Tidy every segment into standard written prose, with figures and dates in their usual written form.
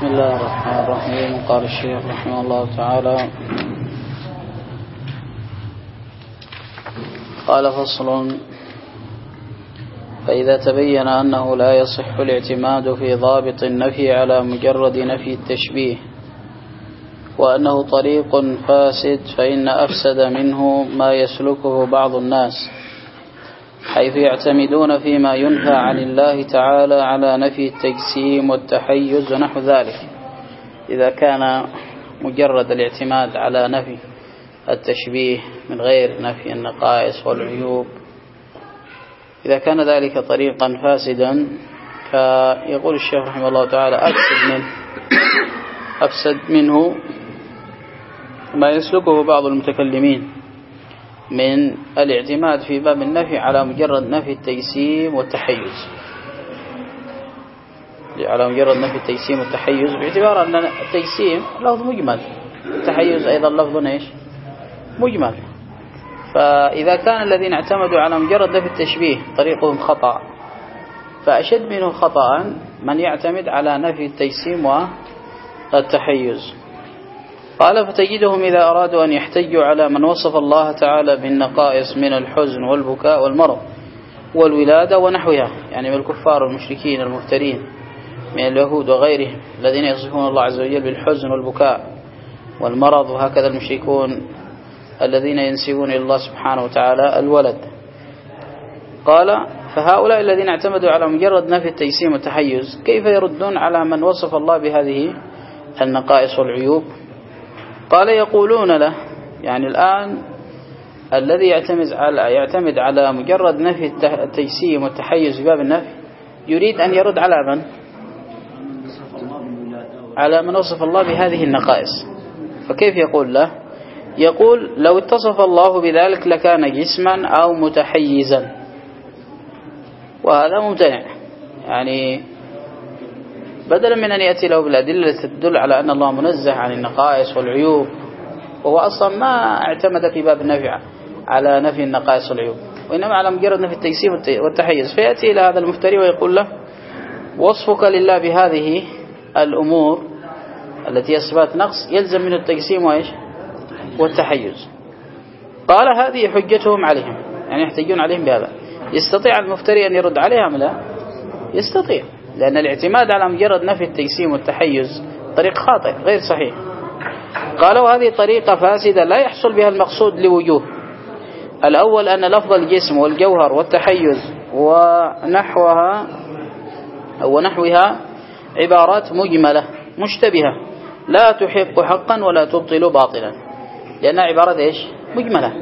بسم الله الرحمن الرحيم. قال الشيخ رحمه الله تعالى: قال فصل: فإذا تبين أنه لا يصح الاعتماد في ضابط النفي على مجرد نفي التشبيه، وأنه طريق فاسد، فإن أفسد منه ما يسلكه بعض الناس، حيث يعتمدون فيما ينهى عن الله تعالى على نفي التجسيم والتحيز ونحو ذلك. إذا كان مجرد الاعتماد على نفي التشبيه من غير نفي النقائص والعيوب، إذا كان ذلك طريقا فاسدا، فيقول الشيخ رحمه الله تعالى: أفسد منه ما يسلكه بعض المتكلمين من الاعتماد في باب النفي على مجرد نفي التجسيم والتحيز، باعتبار أن التجسيم لفظ مجمل، التحيز أيضا لفظ مجمل. فإذا كان الذين اعتمدوا على مجرد نفي التشبيه طريقهم خطأ، فأشد منه خطأ من يعتمد على نفي التجسيم والتحيز. قال: فتجدهم إذا أرادوا أن يحتجوا على من وصف الله تعالى بالنقائص من الحزن والبكاء والمرض والولادة ونحوها، يعني من الكفار والمشركين المفترين من اليهود وغيرهم الذين يصفون الله عز وجل بالحزن والبكاء والمرض، وهكذا المشركون الذين ينسبون إلى الله سبحانه وتعالى الولد. قال: فهؤلاء الذين اعتمدوا على مجرد نفي التجسيم والتحيز كيف يردون على من وصف الله بهذه النقائص والعيوب؟ قال: يقولون له، يعني الآن الذي يعتمد على مجرد نفي التجسيم والتحيز في باب النفي يريد أن يرد على من؟ على من وصف الله بهذه النقائص. فكيف يقول له؟ يقول: لو اتصف الله بذلك لكان جسما أو متحيزا، وهذا ممتنع. يعني بدلا من أن يأتي له بالأدلة التي تدل على أن الله منزه عن النقائص والعيوب، وهو أصلا ما اعتمد في باب النفي على نفي النقائص والعيوب، وإنما على مجرد نفي التجسيم والتحيز، فيأتي إلى هذا المفتري ويقول له: وصفك لله بهذه الأمور التي أثبات نقص يلزم من التجسيم والتحيز. قال: هذه حجتهم عليهم، يعني يحتجون عليهم بهذا. يستطيع المفتري أن يرد عليهم؟ لا يستطيع، لأن الاعتماد على مجرد نفي التجسيم والتحيز طريق خاطئ غير صحيح. قال: وهذه طريقة فاسدة لا يحصل بها المقصود لوجوه: الأول أن لفظ الجسم والجوهر والتحيز ونحوها عبارات مجملة مشتبهة لا تحق حقا ولا تبطل باطلا، لأنها عبارات مجملة.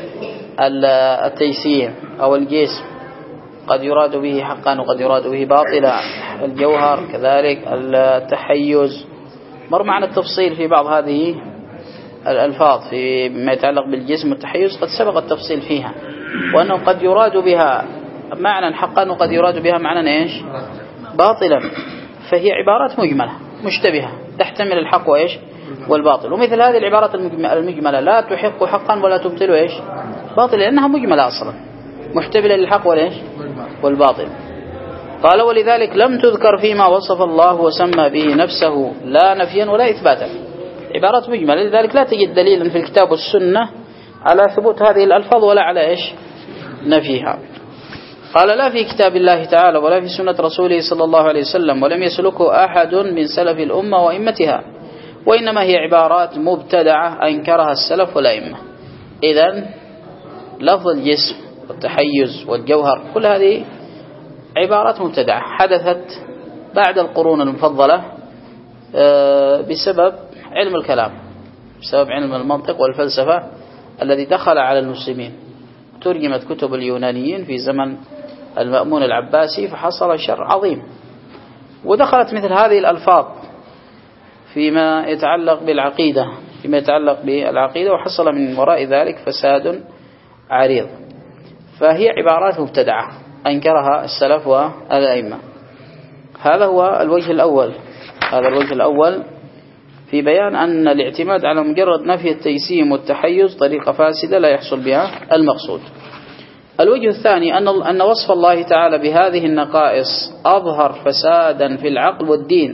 التجسيم أو الجسم قد يراد به حقا وقد يراد به باطلا، الجوهر كذلك، التحيز مر معنا التفصيل في بعض هذه الألفاظ فيما يتعلق بالجسم والتحيز، قد سبق التفصيل فيها، وأنه قد يراد بها معنى حقا وقد يراد بها معنى باطلا، فهي عبارات مجملة مشتبهة تحتمل الحق والباطل. ومثل هذه العبارات المجملة لا تحق حقا ولا تبطل باطل، لأنها مجملة أصلا محتملة للحق والباطل. قال: ولذلك لم تذكر فيما وصف الله وسمى به نفسه لا نفيا ولا إثباتا، عبارات مجملة، لذلك لا تجد دليلا في الكتاب والسنة على ثبوت هذه الألفاظ ولا على نفيها. قال: لا في كتاب الله تعالى ولا في سنة رسوله صلى الله عليه وسلم، ولم يسلكه أحد من سلف الأمة وإمتها، وإنما هي عبارات مبتدعة أنكرها السلف والأئمة. إذن لفظ الجسم والتحيز والجوهر كل هذه عبارات مبتدعة حدثت بعد القرون المفضلة بسبب علم الكلام، بسبب علم المنطق والفلسفة الذي دخل على المسلمين. ترجمت كتب اليونانيين في زمن المأمون العباسي فحصل شر عظيم، ودخلت مثل هذه الألفاظ فيما يتعلق بالعقيدة، وحصل من وراء ذلك فساد عريض. فهي عبارات مبتدعة أنكرها السلف والأئمة. هذا هو الوجه الأول في بيان أن الاعتماد على مجرد نفي التجسيم والتحيز طريقة فاسدة لا يحصل بها المقصود. الوجه الثاني أن وصف الله تعالى بهذه النقائص أظهر فسادا في العقل والدين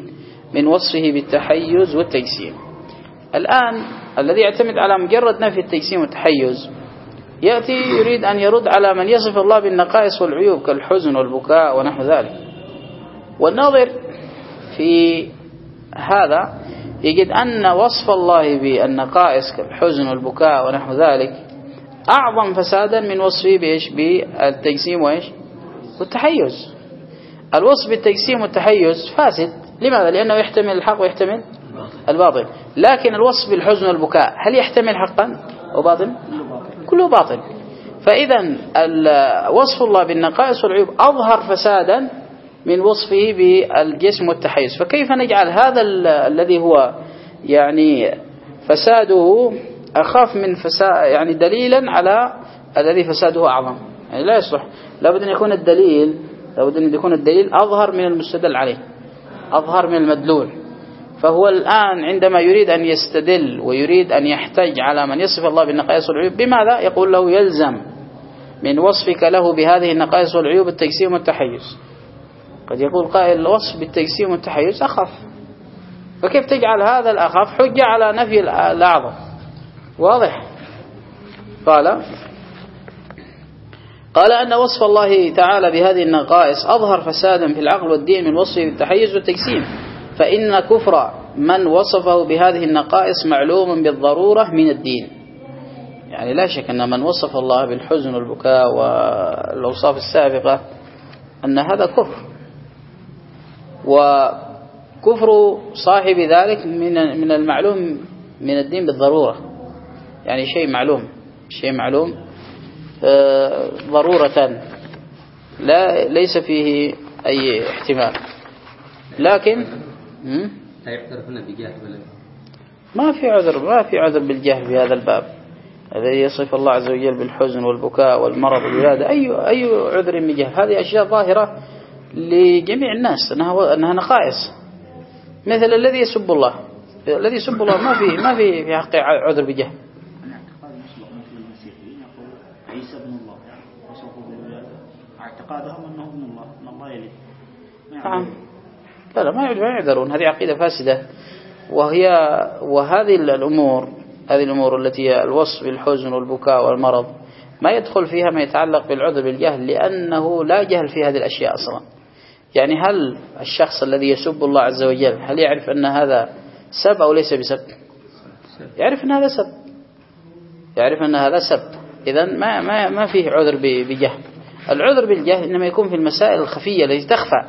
من وصفه بالتحيز والتجسيم. الآن الذي يعتمد على مجرد نفي التجسيم والتحيز يأتي يريد أن يرد على من يصف الله بالنقائص والعيوب كالحزن والبكاء ونحو ذلك. والناظر في هذا يجد أن وصف الله بالنقائص كالحزن والبكاء ونحو ذلك أعظم فسادا من وصفه بالتجسيم والتحيز. الوصف بالتجسيم والتحيز فاسد. لماذا؟ لأنه يحتمل الحق ويحتمل الباطل. لكن الوصف بالحزن والبكاء هل يحتمل حقا وباطل؟ كله باطل. فإذا وصف الله بالنقائص والعيوب أظهر فسادا من وصفه بالجسم والتحيز. فكيف نجعل هذا الذي هو يعني فساده أخاف من فساد يعني دليلا على الذي فساده أعظم؟ يعني لا يصلح. لابد أن يكون الدليل أظهر من المستدل عليه، أظهر من المدلول. فهو الآن عندما يريد أن يستدل ويريد أن يحتج على من يصف الله بالنقائص والعيوب بماذا؟ يقول له يلزم من وصفك له بهذه النقائص والعيوب التجسيم والتحيز. قد يقول قائل الوصف بالتجسيم والتحيز أخف، فكيف تجعل هذا الأخف حجة على نفي الأعظم؟ واضح؟ قال أن وصف الله تعالى بهذه النقائص أظهر فسادا في العقل والدين من وصفه بالتحيز والتجسيم، فإن كفر من وصفه بهذه النقائص معلوم بالضرورة من الدين. يعني لا شك أن من وصف الله بالحزن والبكاء والأوصاف السابقة أن هذا كفر، وكفر صاحب ذلك من المعلوم من الدين بالضرورة. يعني شيء معلوم ضرورة ليس فيه أي احتمال. لكن لا يعترفون بجهل ما في عذر بالجهل في هذا الباب الذي يصف الله عز وجل بالحزن والبكاء والمرض والولادة. أي عذر بجهل؟ هذه أشياء ظاهرة لجميع الناس أنها نقائص. مثل الذي يسب الله ما في حق عذر بجهل. عيسى ابن الله وصفه بالولادة اعتقادهم أنه ابن الله، أن الله يلد. لا ما يعذرون. هذه عقيدة فاسدة. وهذه الأمور التي هي الوصف بالحزن والبكاء والمرض ما يدخل فيها ما يتعلق بالعذر بالجهل، لأنه لا جهل في هذه الأشياء أصلا. يعني هل الشخص الذي يسب الله عز وجل هل يعرف أن هذا سب أو ليس بسب؟ يعرف أن هذا سب. إذن ما فيه عذر بجهل. العذر بالجهل إنما يكون في المسائل الخفية التي تخفى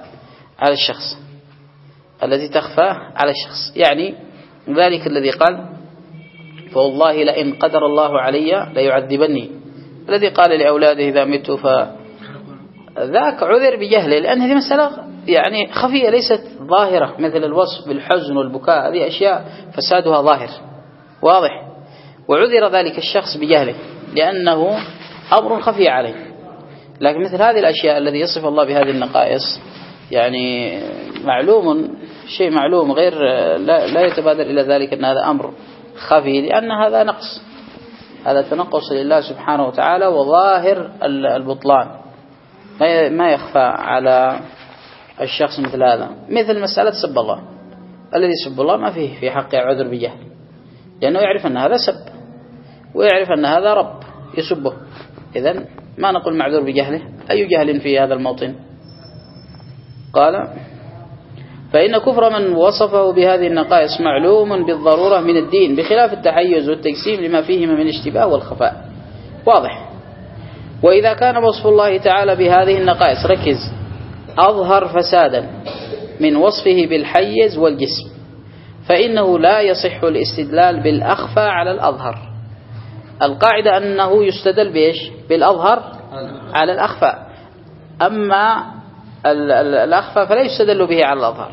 على الشخص. يعني ذلك الذي قال فوالله لئن قدر الله علي ليعذبني، الذي قال لأولاده إذا مت ذاك عذر بجهله، لأن هذه مسألة يعني خفية ليست ظاهرة، مثل الوصف بالحزن والبكاء. هذه أشياء فسادها ظاهر واضح، وعذر ذلك الشخص بجهله لأنه أمر خفي عليه. لكن مثل هذه الأشياء الذي يصف الله بهذه النقائص يعني شيء معلوم غير لا يتبادر إلى ذلك أن هذا أمر خفي، لأن هذا نقص، هذا تنقص لله سبحانه وتعالى وظاهر البطلان ما يخفى على الشخص مثل هذا. مثل مسألة سب الله، الذي يسب الله ما فيه في حقه عذر بجهل، لأنه يعرف أن هذا سب ويعرف أن هذا رب يسبه. إذن ما نقول معذور بجهله. أي جهل في هذا الموطن؟ قال فإن كفر من وصفه بهذه النقائص معلوم بالضرورة من الدين، بخلاف التحيز والتجسيم لما فيهما من الاشتباه والخفاء. واضح. وإذا كان وصف الله تعالى بهذه النقائص ركز أظهر فسادا من وصفه بالحيز والجسم، فإنه لا يصح الاستدلال بالأخفى على الأظهر. القاعدة أنه يستدل بإيش؟ بالأظهر على الأخفى، أما الأخفى فلا يستدل به على الأظهر.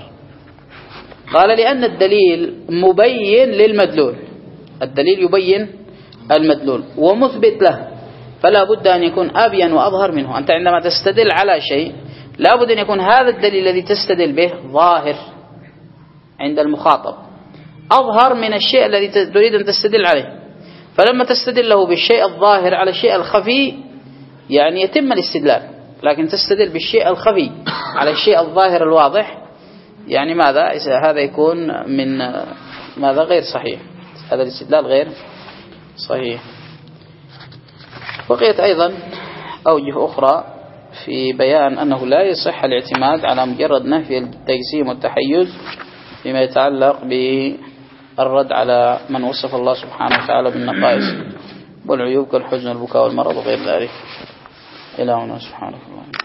قال لأن الدليل مبين للمدلول، الدليل يبين المدلول ومثبت له، فلا بد أن يكون أبين وأظهر منه. أنت عندما تستدل على شيء لا بد أن يكون هذا الدليل الذي تستدل به ظاهر عند المخاطب، أظهر من الشيء الذي تريد أن تستدل عليه. فلما تستدل له بالشيء الظاهر على الشيء الخفي يعني يتم الاستدلال، لكن تستدل بالشيء الخفي على الشيء الظاهر الواضح يعني ماذا هذا يكون من ماذا غير صحيح، هذا الاستدلال غير صحيح. بقيت أيضا أوجه أخرى في بيان أنه لا يصح الاعتماد على مجرد نفي التجسيم والتحيز فيما يتعلق بالرد على من وصف الله سبحانه وتعالى بالنقائص والعيوب كالحزن والبكاء والمرض وغير ذلك. إلهنا سبحانه وتعالى.